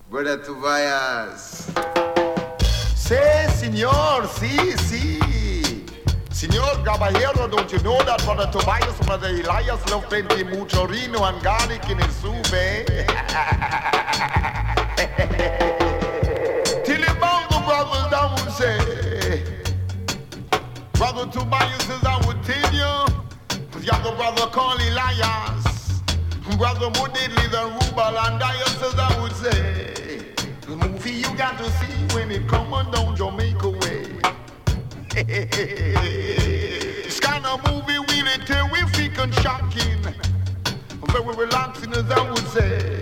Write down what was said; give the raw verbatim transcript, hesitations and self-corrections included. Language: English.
Brother Tobias. Say, Signor, si, si. Signor Caballero, don't you know that Brother Tobias, Brother Elias love plenty muchorino and garlic in his soup, eh? Till the bongo brothers, I would say. Brother Tobias says, I would tell you. Younger brother call Elias. Brother Moodidly, the Rubal and Dias says, I would say. The movie you got to see when it come on down Jamaica way. It's kind of movie really terrific and shocking. Very relaxing as I would say.